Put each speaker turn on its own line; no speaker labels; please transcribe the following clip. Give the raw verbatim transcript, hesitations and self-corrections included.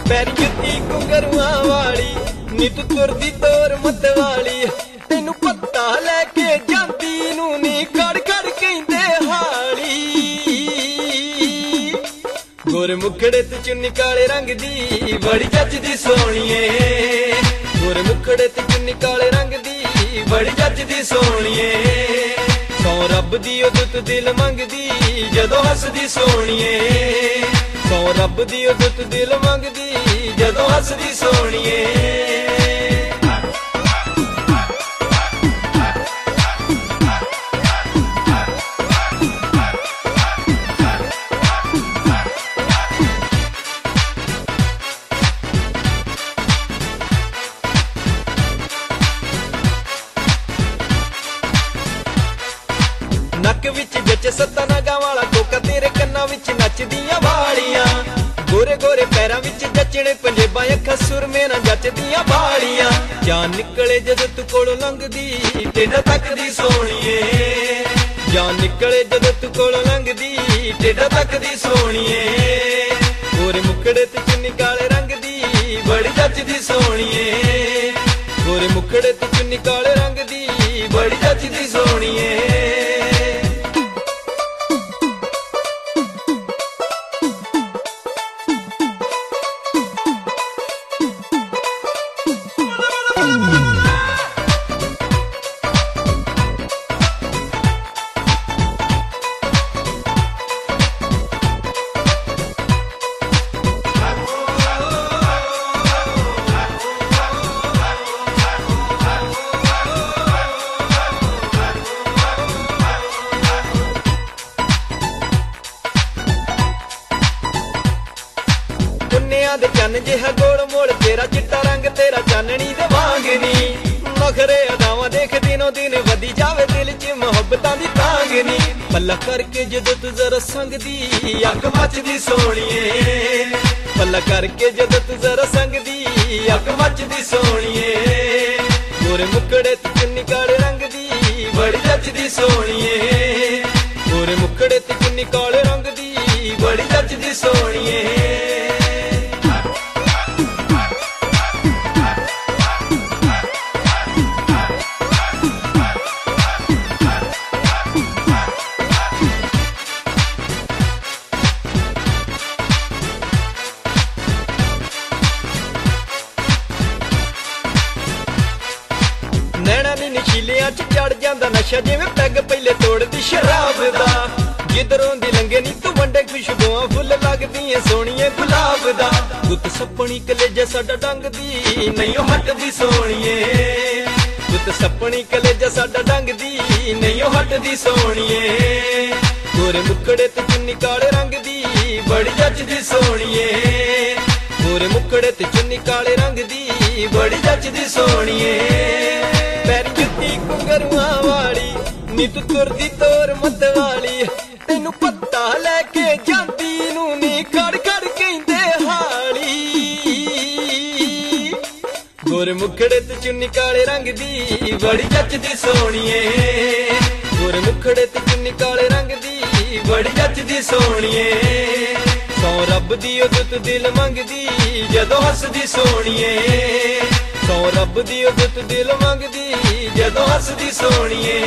पैर जुत्ती घुंघरुआं वाली नी तू तुरदी तोर मत वाली तैनू पत्ता लैके जांदी नू नी खड़ खड़ कहंदे हाली गोरे मुखड़े ते चुन्नी काले रंग दी बड़ी जचदी सोहणीए गोरे मुखड़े ते चुन्नी काले रंग दी बड़ी जचदी सोहणीए सौ रब दी ओ दुत दिल मंगदी जदों हसदी सोहणीए सौ रब दी ओ दुत दिल मंगदी जदों हसदी सोहणीए नक विच जच सत्ता नागा वाला कोका तेरे कन्ना विच नचदियां वालियां गोरे गोरे पैरां विच जचने पंजेबां अखां सुरमे ना जचदियां वालियां जान निकले जदों तू कोलों लंघदी टेढ़ा तकदी सोहणीए जान निकले जदों तू कोलों लंघदी टेढ़ा तकदी सोहणीए गोरे मुखड़े ते चुन्नी काले रंग दी बड़ी जचदी सोहणीए गोरे मुखड़े ते चुन्नी काले रंग दी बड़ी जचदी सोहणीए दे चन जिहा गोल मोल तेरा चिट्टा रंग तेरा चाननी दे वांगनी नखरे अदावां देख दिनों दिन वधी जावे दिल च मुहब्बतां दी तांगनी पल्ला करके जदों तू जरा संगदी अख मचदी सोहणीए पल्ला करके जदों तू जरा संगदी अख मचदी सोहणीए गोरे मुखड़े ते चुन्नी काले रंग दी बड़ी जचदी सोहणीए गोरे मुखड़े ते चुन्नी काले रंग दी बड़ी जचदी सोहणीए नैना नी नशीलियां च चढ़ जांदा नशा जिवें पैग पहले तोड़दी शराब दा जिधरों दी लंघे नी तू वंडे खुशबुआं फुल लगदियां सोहणीए गुलाब दा गुत सपनी कलेजा साडा डंगदी नहीं ओ हटदी सोहणीए गुत सपनी कलेजा साडा डंगदी नहीं ओ हटदी सोहणीए गोरे मुखड़े ते चुन्नी काले रंग दी बड़ी जचदी सोहणीए गोरे मुखड़े ते चुन्नी काले रंग दी बड़ी जचदी सोहणीए पैर जुत्ती घुंघरुआं वाली नी तू तुरदी तोर मत वाली तैनू पत्ता लैके जांदी नू नी खड़ खड़ कहंदे हाली गोरे मुखड़े ते चुन्नी काले रंग दी बड़ी जचदी सोहणीए गोरे मुखड़े ते चुन्नी काले रंग दी बड़ी जचदी सोहणीए सौ रब दी ओ दुत दिल मंगदी जदों हसदी सोहणीए सौ रब दी ओ दुत दिल मंगदी जदों हसदी सोहणीए